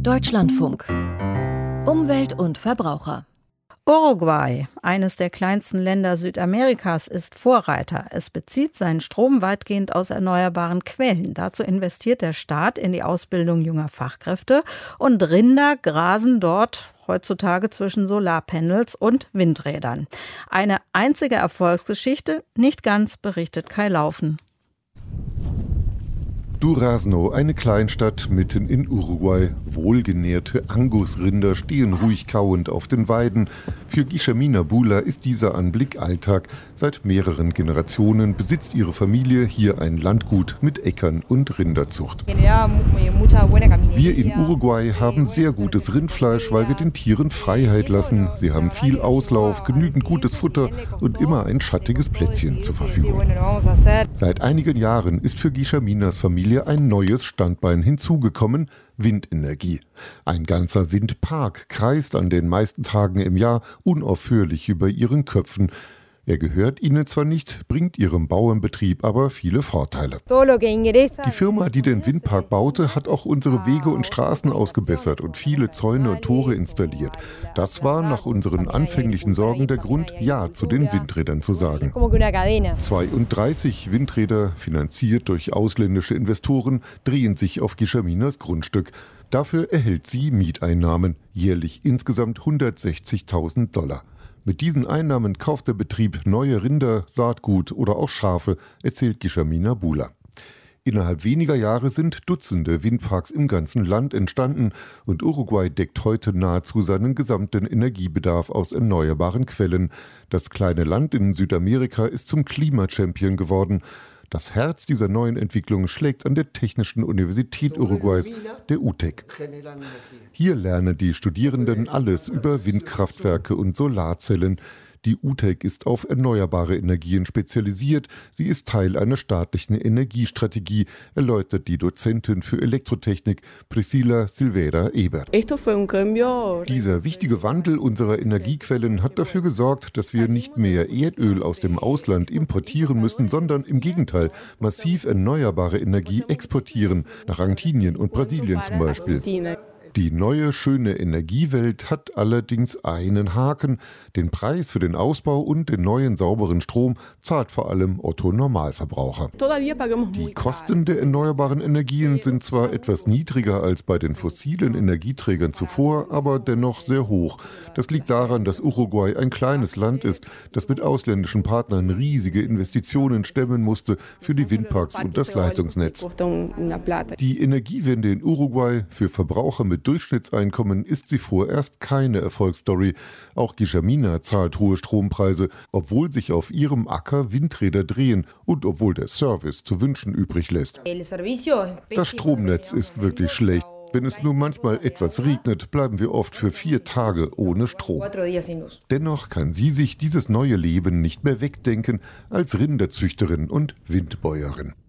Deutschlandfunk. Umwelt und Verbraucher. Uruguay, eines der kleinsten Länder Südamerikas, ist Vorreiter. Es bezieht seinen Strom weitgehend aus erneuerbaren Quellen. Dazu investiert der Staat in die Ausbildung junger Fachkräfte und Rinder grasen dort heutzutage zwischen Solarpanels und Windrädern. Eine einzige Erfolgsgeschichte, nicht ganz, berichtet Kai Laufen. Durazno, eine Kleinstadt mitten in Uruguay. Wohlgenährte Angusrinder stehen ruhig kauend auf den Weiden. Für Guillermina Bula ist dieser Anblick Alltag. Seit mehreren Generationen besitzt ihre Familie hier ein Landgut mit Äckern und Rinderzucht. Wir in Uruguay haben sehr gutes Rindfleisch, weil wir den Tieren Freiheit lassen. Sie haben viel Auslauf, genügend gutes Futter und immer ein schattiges Plätzchen zur Verfügung. Seit einigen Jahren ist für Guillerminas Familie ein neues Standbein hinzugekommen: Windenergie. Ein ganzer Windpark kreist an den meisten Tagen im Jahr unaufhörlich über ihren Köpfen. Er gehört ihnen zwar nicht, bringt ihrem Bauernbetrieb aber viele Vorteile. Die Firma, die den Windpark baute, hat auch unsere Wege und Straßen ausgebessert und viele Zäune und Tore installiert. Das war nach unseren anfänglichen Sorgen der Grund, Ja zu den Windrädern zu sagen. 32 Windräder, finanziert durch ausländische Investoren, drehen sich auf Guillerminas Grundstück. Dafür erhält sie Mieteinnahmen, jährlich insgesamt $160.000. Mit diesen Einnahmen kauft der Betrieb neue Rinder, Saatgut oder auch Schafe, erzählt Guillermina Bula. Innerhalb weniger Jahre sind Dutzende Windparks im ganzen Land entstanden und Uruguay deckt heute nahezu seinen gesamten Energiebedarf aus erneuerbaren Quellen. Das kleine Land in Südamerika ist zum Klimachampion geworden. Das Herz dieser neuen Entwicklung schlägt an der Technischen Universität Uruguays, der UTEC. Hier lernen die Studierenden alles über Windkraftwerke und Solarzellen. Die UTEC ist auf erneuerbare Energien spezialisiert. Sie ist Teil einer staatlichen Energiestrategie, erläutert die Dozentin für Elektrotechnik Priscila Silveira Ebert. Dieser wichtige Wandel unserer Energiequellen hat dafür gesorgt, dass wir nicht mehr Erdöl aus dem Ausland importieren müssen, sondern im Gegenteil massiv erneuerbare Energie exportieren, nach Argentinien und Brasilien zum Beispiel. Die neue, schöne Energiewelt hat allerdings einen Haken. Den Preis für den Ausbau und den neuen, sauberen Strom zahlt vor allem Otto-Normalverbraucher. Die Kosten der erneuerbaren Energien sind zwar etwas niedriger als bei den fossilen Energieträgern zuvor, aber dennoch sehr hoch. Das liegt daran, dass Uruguay ein kleines Land ist, das mit ausländischen Partnern riesige Investitionen stemmen musste für die Windparks und das Leitungsnetz. Die Energiewende in Uruguay für Verbraucher mit Durchschnittseinkommen ist sie vorerst keine Erfolgsstory. Auch Guillermina zahlt hohe Strompreise, obwohl sich auf ihrem Acker Windräder drehen und obwohl der Service zu wünschen übrig lässt. Das Stromnetz ist wirklich schlecht. Wenn es nur manchmal etwas regnet, bleiben wir oft für 4 Tage ohne Strom. Dennoch kann sie sich dieses neue Leben nicht mehr wegdenken als Rinderzüchterin und Windbäuerin.